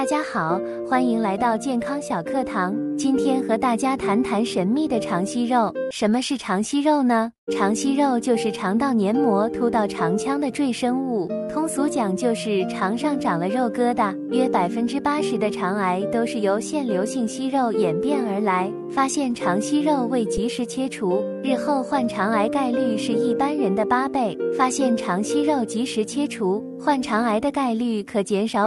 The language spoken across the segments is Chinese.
大家好，欢迎来到健康小课堂。今天和大家谈谈神秘的肠息肉。什么是肠息肉呢？肠息肉就是肠道黏膜突到肠腔的赘生物，通俗讲就是肠上长了肉疙瘩。约80%的肠癌都是由腺瘤性息肉演变而来。发现肠息肉未及时切除，日后患肠癌概率是一般人的8倍。发现肠息肉及时切除，患肠癌的概率可减少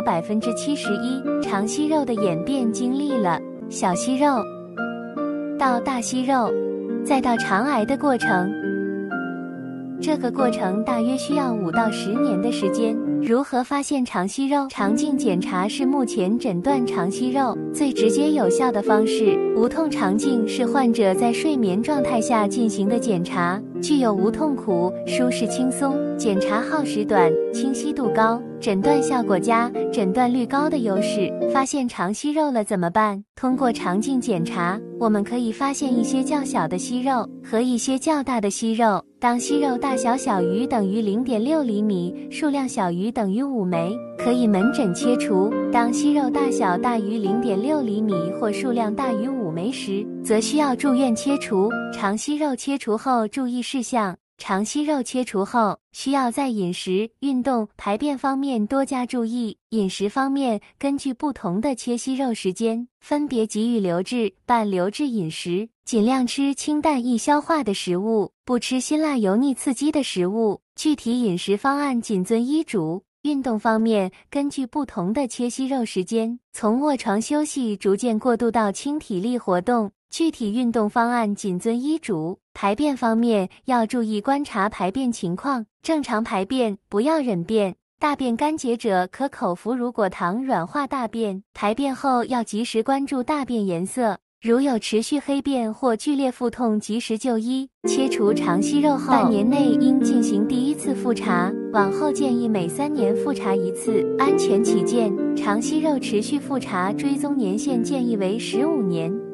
71%。肠息肉的演变经历了小息肉到大息肉，再到肠癌的过程。这个过程大约需要5到10年的时间。如何发现肠息肉？肠镜检查是目前诊断肠息肉最直接有效的方式。无痛肠镜是患者在睡眠状态下进行的检查，具有无痛苦、舒适轻松、检查耗时短、清晰度高、诊断效果佳、诊断率高的优势。发现肠息肉了怎么办？通过肠镜检查，我们可以发现一些较小的息肉和一些较大的息肉。当息肉大小小于等于 0.6 厘米，数量小于等于5枚，可以门诊切除；当息肉大小大于 0.6 厘米或数量大于5枚时，则需要住院切除。肠息肉切除后注意事项：肠息肉切除后，需要在饮食、运动、排便方面多加注意。饮食方面，根据不同的切息肉时间，分别给予流质、半流质饮食，尽量吃清淡易消化的食物，不吃辛辣油腻刺激的食物。具体饮食方案谨遵医嘱。运动方面，根据不同的切息肉时间，从卧床休息逐渐过渡到轻体力活动。具体运动方案谨遵医嘱。排便方面，要注意观察排便情况，正常排便，不要忍便。大便干结者可口服乳果糖软化大便。排便后要及时关注大便颜色，如有持续黑便或剧烈腹痛，及时就医。切除肠息肉后半年内应进行第1次复查，往后建议每3年复查1次。安全起见，肠息肉持续复查追踪年限建议为15年。